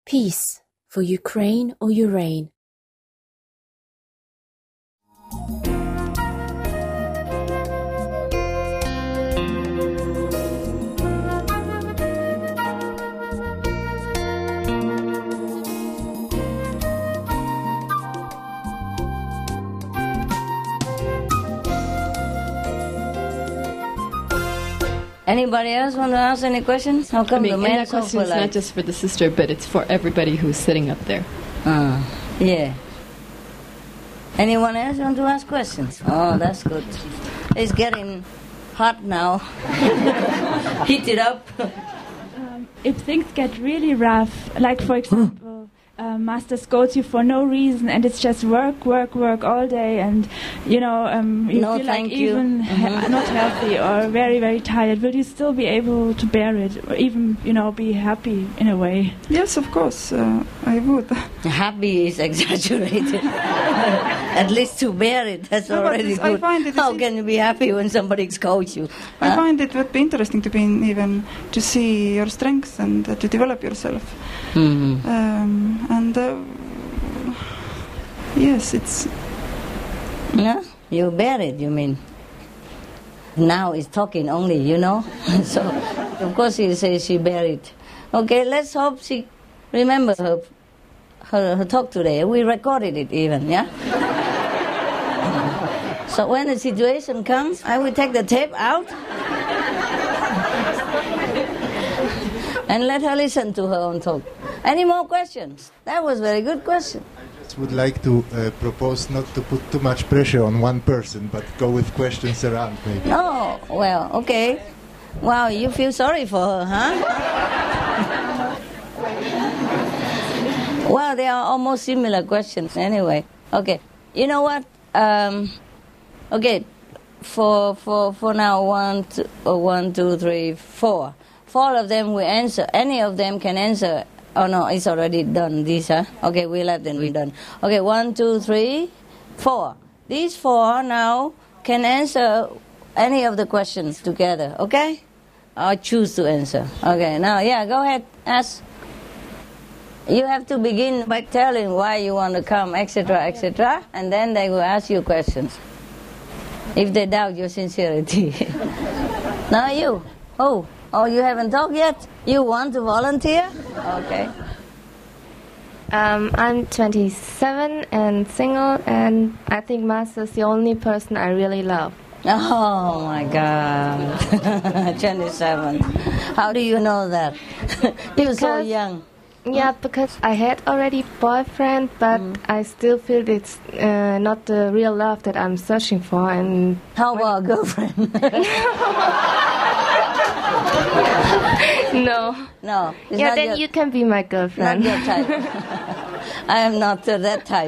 Peace for Ukraine or Urain. Anybody else want to ask any questions? How come the that question is not just for the sister, but it's for everybody who's sitting up there. Yeah. Anyone else want to ask questions? Oh, that's good. It's getting hot now. Heat it up. If things get really rough, like for example, master scolds you for no reason, and it's just work all day, and you No, feel like thank you. even not healthy or very, very tired, will you still be able to bear it, or even be happy in a way? Yes, of course, I would. Happy is exaggerated. At least to bear it, that's No, but already I good. find it How is- can you be happy when somebody scolds you? I find it would be interesting to be even to see your strengths and to develop yourself. Yes, it's. Yeah, you bear it, you mean? Now it's talking only, So, of course, he says she bear it. Okay, let's hope she remembers her talk today. We recorded it even, yeah? So when the situation comes, I will take the tape out and let her listen to her own talk. Any more questions? That was a very good question. Would like to propose not to put too much pressure on one person, but go with questions around, maybe. Oh, well, okay. Wow, you feel sorry for her, huh? Well, they are almost similar questions anyway. Okay, you know what? Okay, for now, 1, 2, 3, 4. 4 of them will answer. Any of them can answer. Oh no, it's already done, these, huh? Okay, we let them be done. Okay, 1, 2, 3, 4. These 4 now can answer any of the questions together, okay? Or choose to answer. Okay, now, yeah, go ahead, ask. You have to begin by telling why you want to come, etc., etc., and then they will ask you questions. If they doubt your sincerity. Now you. Oh, you haven't talked yet? You want to volunteer? Okay. I'm 27 and single, and I think Master's the only person I really love. Oh my God. 27. How do you know that? You're so young. Yeah, because I had already boyfriend, but I still feel it's not the real love that I'm searching for. And how about a girlfriend? No. It's yeah, not then you can be my girlfriend. Not your type. I am not that type.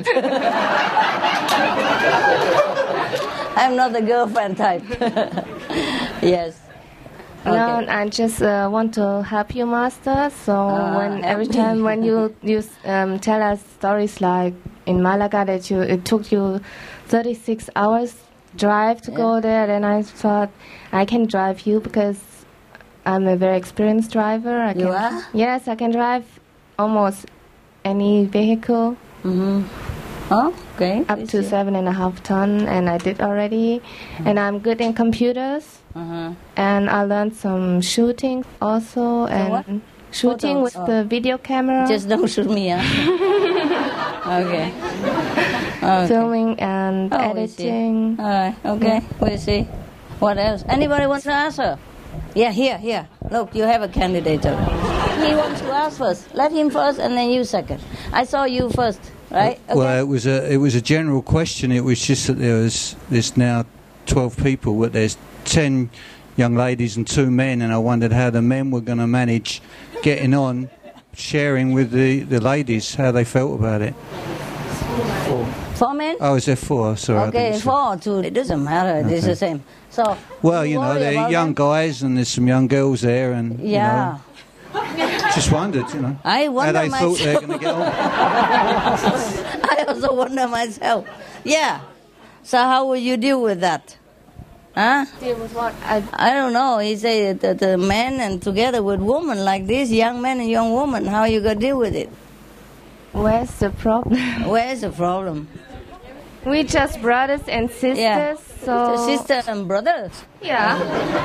I'm not the girlfriend type. Yes. Okay. No, I just want to help you, Master. So every time when you tell us stories like in Malaga that it took you 36 hours drive to go there, then I thought I can drive you because I'm a very experienced driver. You are? Yes, I can drive almost any vehicle. Mm-hmm. Oh, okay. Up to 7.5 tons, and I did already. And I'm good in computers. And I learned some shooting also, and shooting with the video camera. Just don't shoot me, huh? Okay. Filming and editing. All right, okay, we'll see. What else? Anybody wants to answer? Yeah, here. Look, you have a candidate. He wants to ask first. Let him first, and then you second. I saw you first, right? Okay. Well, it was a general question. It was just that there's now 12 people, but there's 10 young ladies and 2 men, and I wondered how the men were going to manage getting on, sharing with the ladies how they felt about it. 4 men? Oh, is there 4? Sorry. Okay, 4 or 2. It doesn't matter. Okay. It's the same. So. Well, they're young guys, and there's some young girls there, and yeah. Just wondered, I wonder how they thought they were going to get on. I also wonder myself. Yeah. So how will you deal with that? Huh? Deal with what? I don't know. He said that the men and together with women like this, young men and young women, how you going to deal with it? Where's the problem? Where's the problem? We just brothers and sisters, so... Sisters and brothers? Yeah.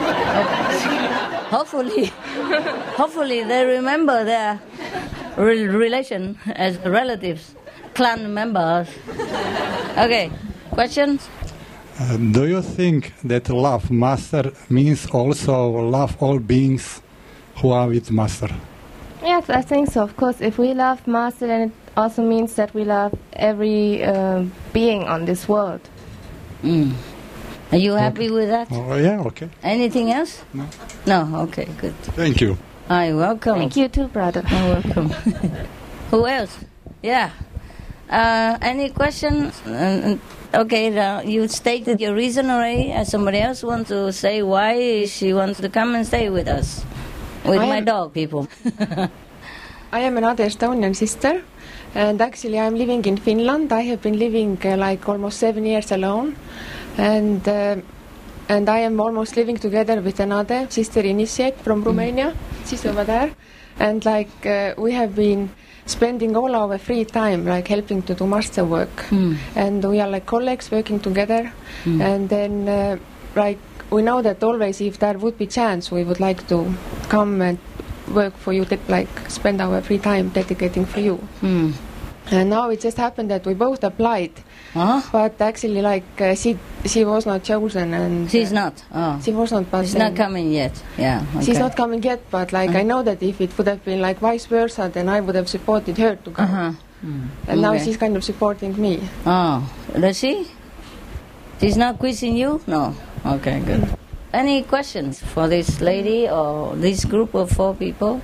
Hopefully they remember their relation as relatives, clan members. Okay, questions? Do you think that love Master means also love all beings who are with Master? Yes, I think so. Of course, if we love Master, then it also means that we love every being on this world. Mm. Are you happy with that? Oh, yeah, okay. Anything else? No. No, okay, good. Thank you. You're welcome. Thank you too, brother. You're welcome. Who else? Yeah. Any questions? Okay, you stated your reason already. Somebody else wants to say why she wants to come and stay with us? With my dog, people. I am another Estonian sister, and actually I'm living in Finland. I have been living like almost 7 years alone, and I am almost living together with another sister initiate from Romania. She's over there, and like we have been spending all our free time like helping to do master work, and we are like colleagues working together, and then like we know that always if there would be chance we would like to come and work for you, like spend our free time dedicating for you. And now it just happened that we both applied, but actually like she was not chosen, and she's not. She was not. But she's not coming yet. Yeah. Okay. She's not coming yet, but like I know that if it would have been like vice versa, then I would have supported her to come. And now she's kind of supporting me. Oh, does she? She's not quizzing you? No. Okay, good. Any questions for this lady or this group of 4 people?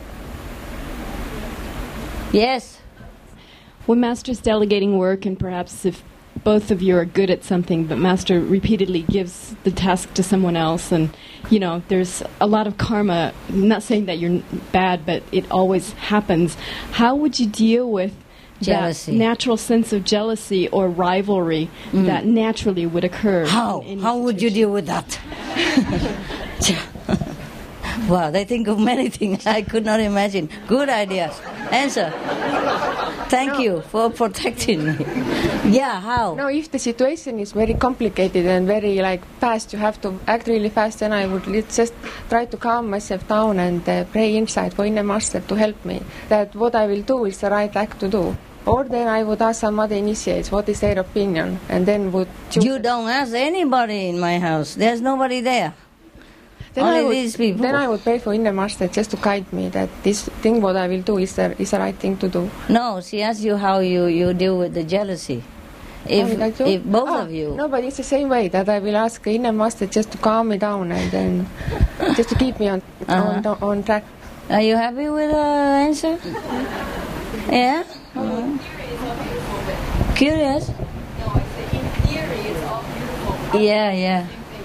Yes. When Master's delegating work, and perhaps if both of you are good at something, but Master repeatedly gives the task to someone else, and, you know, there's a lot of karma. I'm not saying that you're bad, but it always happens. How would you deal with jealousy, that natural sense of jealousy or rivalry that naturally would occur? How would you deal with that? Wow, they think of many things I could not imagine. Good ideas. Answer. Thank you for protecting me. Yeah, how? No, if the situation is very complicated and very like fast, you have to act really fast, then I would just try to calm myself down and pray inside for Inner Master to help me. That what I will do is the right act to do. Or then I would ask some other initiates what is their opinion, and then would choose. You don't ask anybody in my house. There's nobody there. Then only these people. Then I would pray for Inner Master just to guide me that this thing what I will do is the right thing to do. No, she asked you how you deal with the jealousy. If both of you. No, but it's the same way that I will ask Inner Master just to calm me down and then just to keep me on track. Are you happy with the answer? Yeah? Curious? No, I said in theory it's all beautiful. Yeah.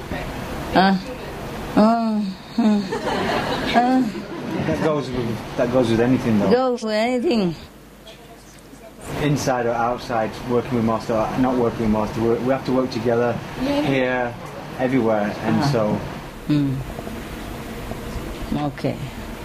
That goes with anything though. Goes with anything. Inside or outside, working with Master, or not working with Master, we have to work together here, everywhere, and so. Okay.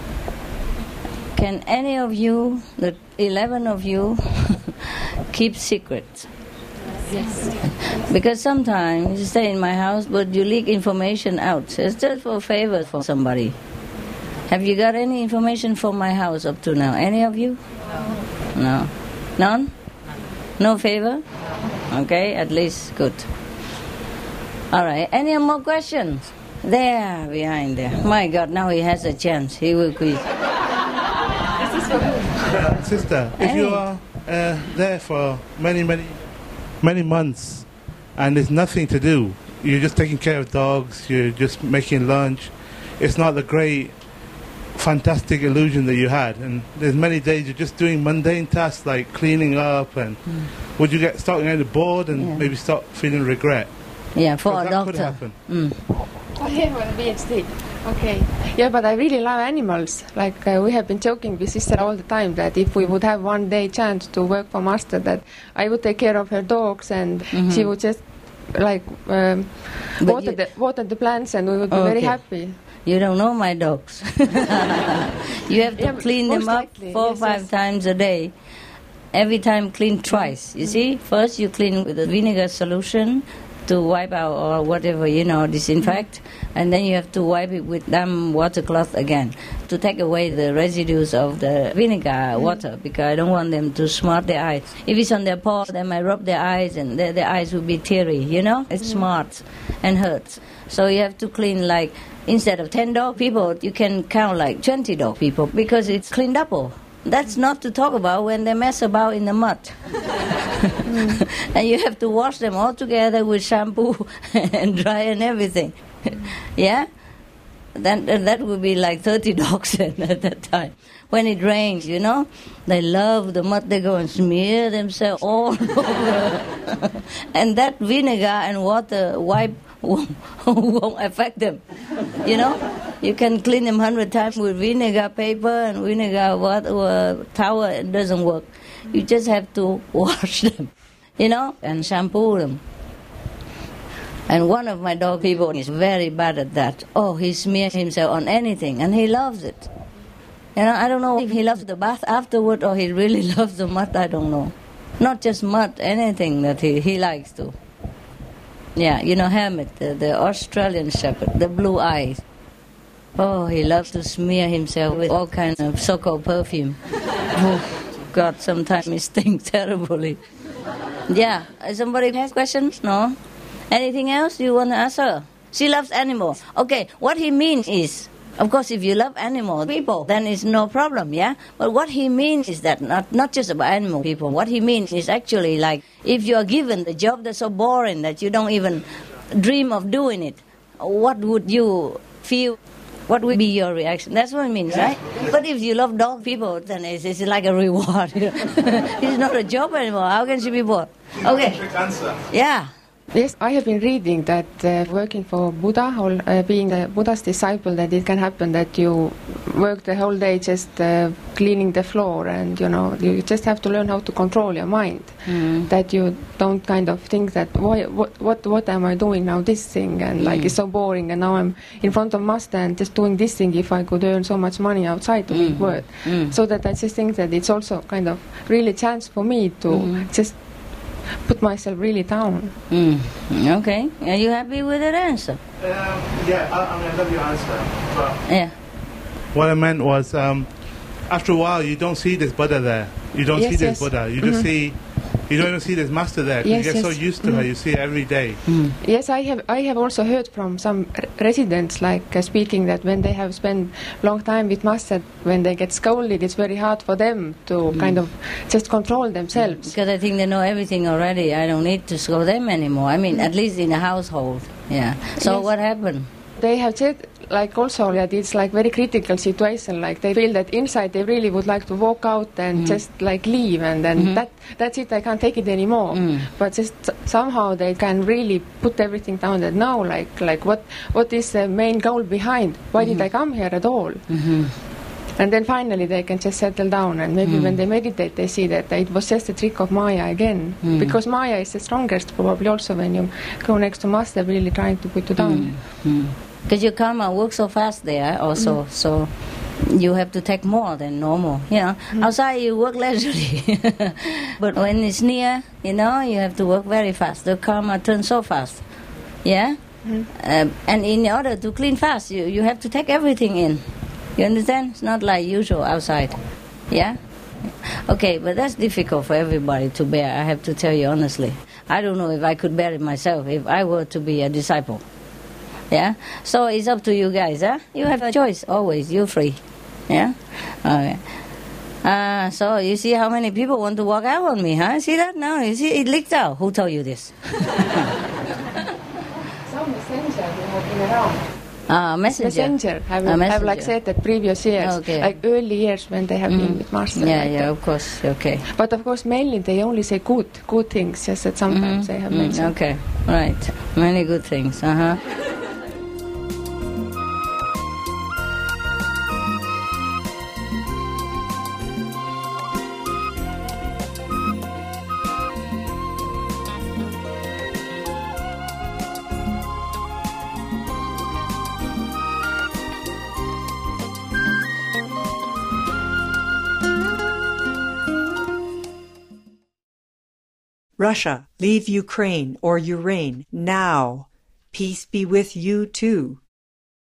Can any of you, the 11 of you, keep secrets? Yes. Because sometimes you stay in my house, but you leak information out. It's just for a favor for somebody. Have you got any information from my house up to now? Any of you? No. None? No favor? Okay, at least good. All right. Any more questions? There, behind there. My God, now he has a chance. He will quiz. Sister, if you are there for many months and there's nothing to do, you're just taking care of dogs, you're just making lunch, it's not the great, fantastic illusion that you had, and there's many days you're just doing mundane tasks like cleaning up, and would you start getting bored and maybe start feeling regret? Yeah, for a that doctor. Could happen. I have a PhD. Okay. Yeah, but I really love animals. Like we have been joking with sister all the time that if we would have one day chance to work for Master, that I would take care of her dogs and she would just like water the plants, and we would be very happy. You don't know my dogs. You have to clean them up 4 or 5 times a day. every time clean twice. You see, first you clean with the vinegar solution to wipe out or whatever, disinfect, and then you have to wipe it with damp water cloth again to take away the residues of the vinegar water, because I don't want them to smart their eyes. If it's on their paw, they might rub their eyes and their eyes will be teary, It smarts and hurts. So you have to clean like, instead of 10 dog people, you can count like 20 dog people because it's cleaned up all. That's not to talk about when they mess about in the mud. And you have to wash them all together with shampoo and dry and everything. Yeah? That would be like 30 dogs at that time. When it rains, they love the mud. They go and smear themselves all over. And that vinegar and water wipe won't affect them. You can clean them 100 times with vinegar paper and vinegar water towel. It doesn't work. You just have to wash them, and shampoo them. And one of my dog people is very bad at that. Oh, he smears himself on anything, and he loves it. I don't know if he loves the bath afterward or he really loves the mud. I don't know. Not just mud, anything that he likes to. Yeah, Hermit, the Australian Shepherd, the blue eyes. Oh, he loves to smear himself with all kinds of so-called perfume. Oh, God, sometimes it stinks terribly. Yeah, somebody has questions? No? Anything else you want to ask her? She loves animals. Okay, what he means is, of course, if you love animal people, then it's no problem, yeah? But what he means is that not just about animal people. What he means is actually like, if you are given the job that's so boring that you don't even dream of doing it, what would you feel? What would be your reaction? That's what it means, right? But if you love dog people, then it's like a reward. It's not a job anymore. How can she be bored? Okay. Yeah. Yes, I have been reading that working for Buddha or being a Buddha's disciple, that it can happen that you work the whole day just cleaning the floor, and you just have to learn how to control your mind. That you don't kind of think that what am I doing now, this thing, and like it's so boring, and now I'm in front of master and just doing this thing if I could earn so much money outside to make work. So that I just think that it's also kind of really chance for me to just put myself really down. Okay. Are you happy with that answer? I love your answer. But yeah. What I meant was, after a while, you don't see this Buddha there. You don't see this Buddha. You just see. You don't even see this master there. You get so used to her. You see her every day. Yes, I have also heard from some residents speaking that when they have spent long time with master, when they get scolded, it's very hard for them to kind of just control themselves. Because I think they know everything already. I don't need to scold them anymore. I mean, at least in a household. Yeah. So what happened? They have said also that it's like very critical situation, like they feel that inside they really would like to walk out and just like leave, and then that's it, I can't take it anymore. But just somehow they can really put everything down, that now like what is the main goal behind, why did I come here at all? And then finally they can just settle down, and maybe when they meditate they see that it was just a trick of Maya again, because Maya is the strongest probably also when you go next to master really trying to put you down. Because your karma works so fast there also, so you have to take more than normal. Outside you work leisurely, but when it's near, you have to work very fast. The karma turns so fast, yeah. And in order to clean fast, you have to take everything in. You understand? It's not like usual outside, yeah. Okay, but that's difficult for everybody to bear. I have to tell you honestly. I don't know if I could bear it myself if I were to be a disciple. Yeah, so it's up to you guys, huh? You have a choice always. You're free. Yeah. Okay. So you see how many people want to walk out on me, huh? See that now? You see it leaked out. Who told you this? Some messenger have been around. Messenger have like said that previous years, like early years when they have been with master. Yeah, of course. Okay. But of course, mainly they only say good things. Just that sometimes they have mentioned. Okay, right. Many good things. Russia, leave Ukraine or Ukraine now. Peace be with you too.